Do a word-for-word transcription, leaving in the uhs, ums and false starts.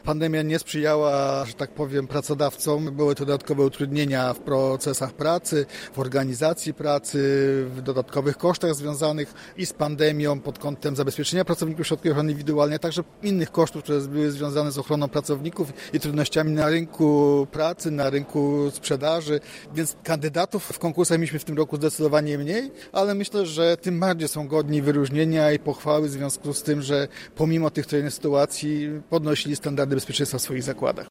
Pandemia nie sprzyjała, że tak powiem, pracodawcom. Były to dodatkowe utrudnienia w procesach pracy, w organizacji pracy, w dodatkowych kosztach związanych i z pandemią pod kątem zabezpieczenia pracowników środków ochrony indywidualnej, a także innych kosztów, które były związane z ochroną pracowników i trudnościami na rynku pracy, na rynku sprzedaży. Więc kandydatów w konkursach mieliśmy w tym roku zdecydowanie mniej, ale myślę, że tym bardziej są godni wyróżnienia i pochwały w związku z tym, że pomimo tych trudnych sytuacji podnosili standardy bezpieczeństwa w swoich zakładach.